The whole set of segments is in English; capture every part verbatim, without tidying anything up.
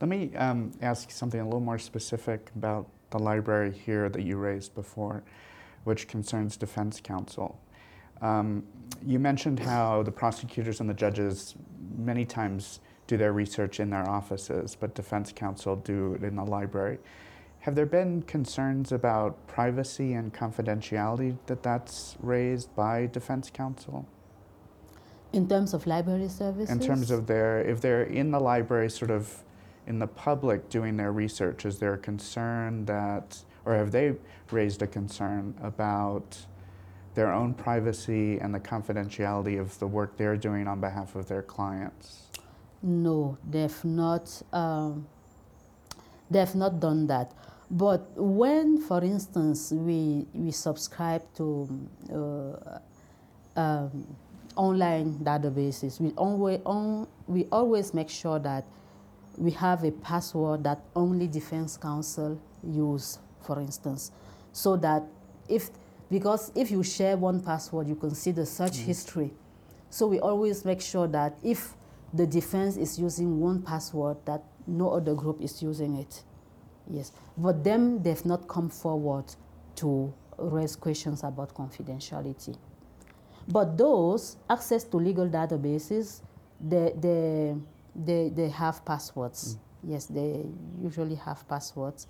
Let me um, ask something a little more specific about the library here that you raised before, which concerns defense counsel. Um, you mentioned how the prosecutors and the judges many times do their research in their offices, but defense counsel do it in the library. Have there been concerns about privacy and confidentiality that that's raised by defense counsel? In terms of library services? In terms of their, if they're in the library sort of in the public doing their research, is there a concern that, or have they raised a concern about their own privacy and the confidentiality of the work they're doing on behalf of their clients? No, they've not, um, they've not done that. But when, for instance, we, we subscribe to uh, um, online databases, we always, on, we always make sure that we have a password that only defense counsel use, for instance, so that if, because if you share one password, you can see the search mm. history. So we always make sure that if the defense is using one password, that no other group is using it. Yes, but them, they've not come forward to raise questions about confidentiality. But those, access to legal databases, they, they, they, they have passwords. Mm. Yes, they usually have passwords.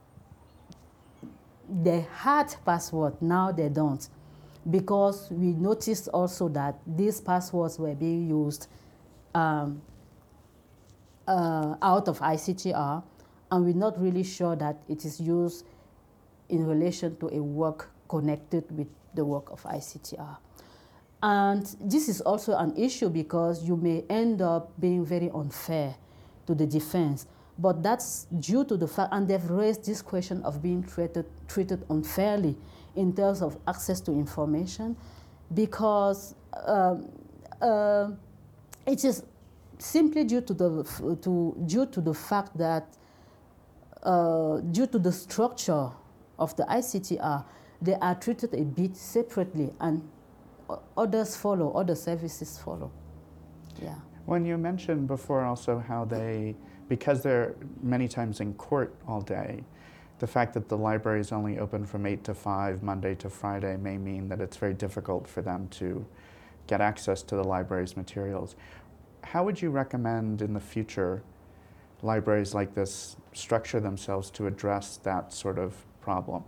They had password, now they don't. Because we noticed also that these passwords were being used um, uh, out of I C T R, and we're not really sure that it is used in relation to a work connected with the work of I C T R. And this is also an issue because you may end up being very unfair to the defense. But that's due to the fact, and they've raised this question of being treated, treated unfairly in terms of access to information, because um, uh, it is simply due to the, to, due to the fact that uh, due to the structure of the I C T R, they are treated a bit separately, and others follow, other services follow. Yeah. When you mentioned before also how they, because they're many times in court all day, the fact that the library is only open from eight to five, Monday to Friday, may mean that it's very difficult for them to get access to the library's materials. How would you recommend in the future libraries like this structure themselves to address that sort of problem?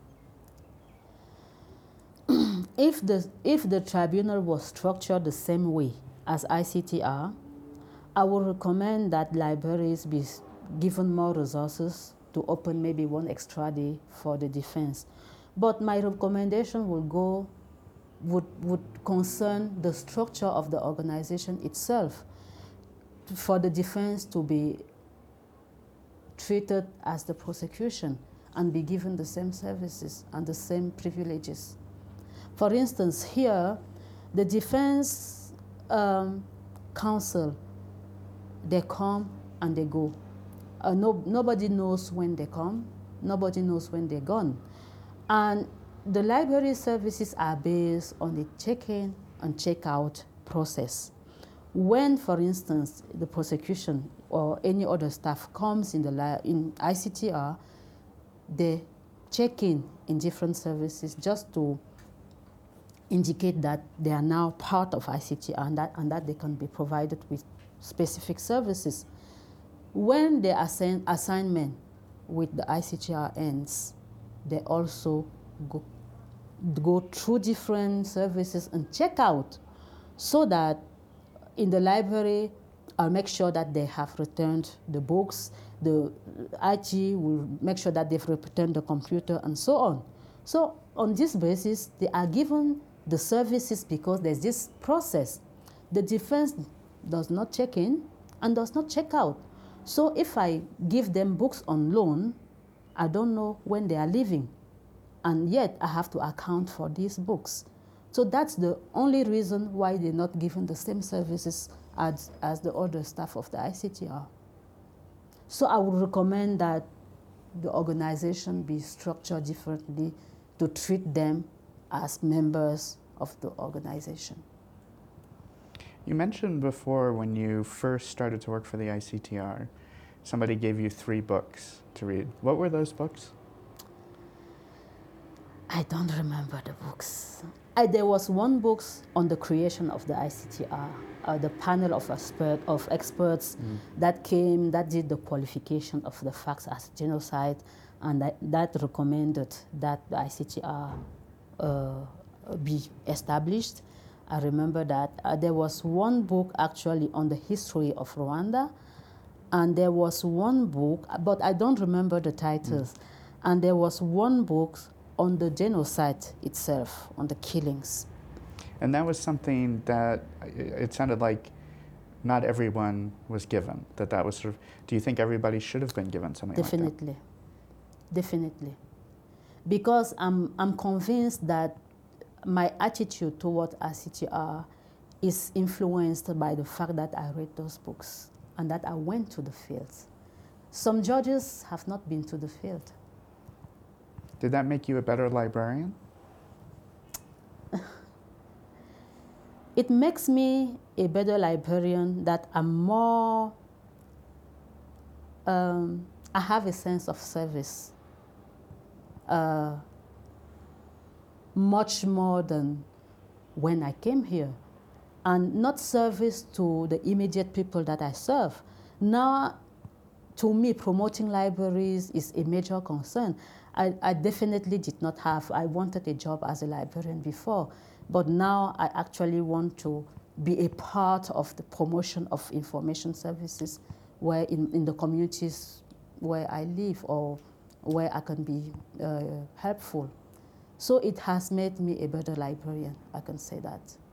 If the, if the tribunal was structured the same way as I C T R, I would recommend that libraries be given more resources to open maybe one extra day for the defense. But my recommendation will go, would, would concern the structure of the organization itself, for the defense to be treated as the prosecution and be given the same services and the same privileges. For instance, here, the defense um, counsel, they come and they go. Uh, no, nobody knows when they come. Nobody knows when they're gone. And the library services are based on the check-in and check-out process. When, for instance, the prosecution or any other staff comes in, the in I C T R, they check in in different services just to indicate that they are now part of I C T R and that, and that they can be provided with specific services. When the assign, assignment with the I C T R ends, they also go, go through different services and check out, so that in the library, I'll make sure that they have returned the books, the I T will make sure that they've returned the computer, and so on. So on this basis, they are given the services because there's this process. The defense does not check in and does not check out. So if I give them books on loan, I don't know when they are leaving, and yet I have to account for these books. So that's the only reason why they're not given the same services as, as the other staff of the I C T R. So I would recommend that the organization be structured differently to treat them as members of the organization. You mentioned before when you first started to work for the I C T R somebody gave you three books to read. What were those books? I don't remember the books. I, there was one book on the creation of the I C T R, uh, the panel of, expert, of experts mm. that came, that did the qualification of the facts as genocide, and that, that recommended that the I C T R uh, be established. I remember that. Uh, there was one book actually on the history of Rwanda, and there was one book, but I don't remember the titles, mm. and there was one book on the genocide itself, on the killings. And that was something that it sounded like not everyone was given, that that was sort of, do you think everybody should have been given something Definitely. like that? Definitely. Because I'm, I'm convinced that my attitude toward I C T R is influenced by the fact that I read those books and that I went to the field. Some judges have not been to the field. Did that make you a better librarian? It makes me a better librarian that I'm more, um, I have a sense of service, uh, much more than when I came here. And not service to the immediate people that I serve. Now, to me, promoting libraries is a major concern. I, I definitely did not have, I wanted a job as a librarian before, but now I actually want to be a part of the promotion of information services where in, in the communities where I live or where I can be uh, helpful. So it has made me a better librarian, I can say that.